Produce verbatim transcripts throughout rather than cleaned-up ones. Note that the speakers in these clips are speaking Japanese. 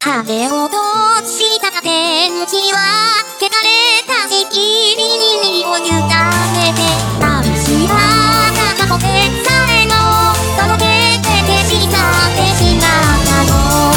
羽を落とした天使は汚れたしきりに身を委ねて嵐は片方さえも届けて消し去ってしまったの。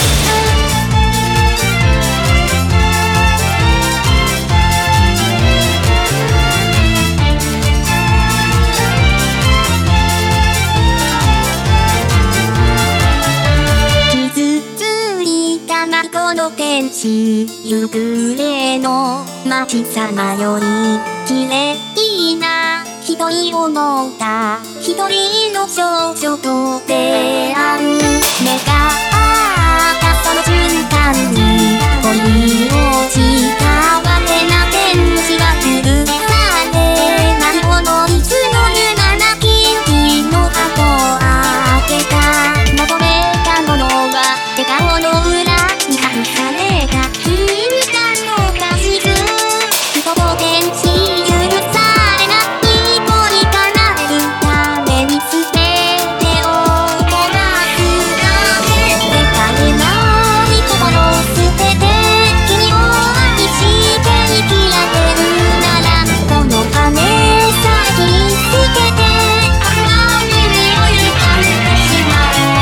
この天使夕暮れの街さまより綺麗な一人を持った一人の少女と出会う。目が合ったその瞬間に恋をしたわけな天使は許されないほどいつの湯がなき日の箱を開けた。求めたものは笑顔の裏に隠された禁断の指図。人と天使許されない恋叶えるために捨ててをこなすため世界ない心を捨てて君を愛して生きられるならこの羽さえ切り捨てて悪魔に身を委ねてしまえ。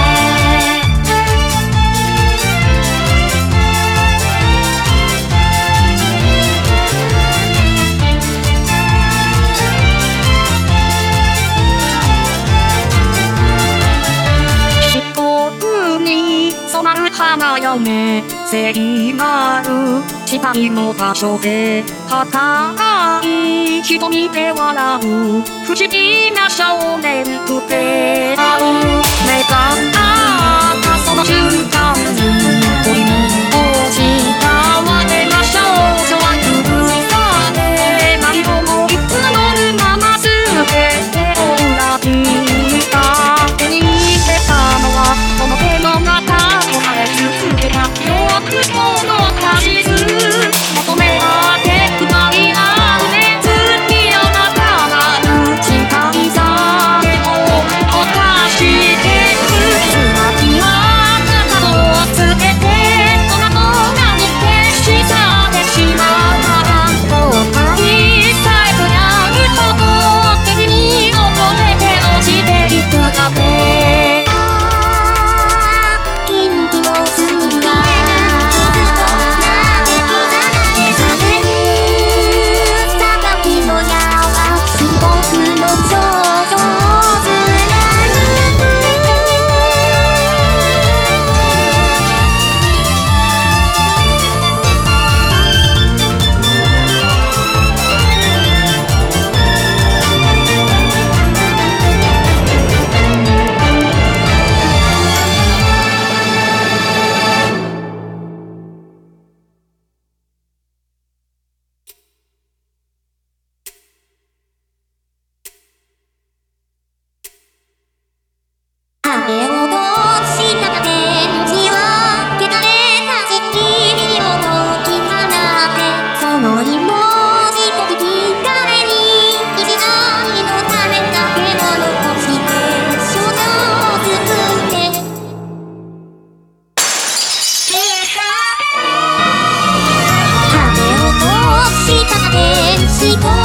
染まる花嫁聖なる誓いの場所で固い瞳で笑う不思議な少年と出会う。目が合ったその瞬間に恋に落ちた我が少女は許されない思い募るまま全てを裏切った。手に入れたのはこの手の中続けたよくこの大図求め合って奪い合う熱にあなたが打ち返されを犯してくつまきは片をつけてその空に消し去ってしまうから後悔さえとやること手に溺れて落ちていくだけ。羽を落とした天使は汚れたしきりを解き放ってその命と引き換えに一台のためだけを残して少女を救って羽を落とした天使と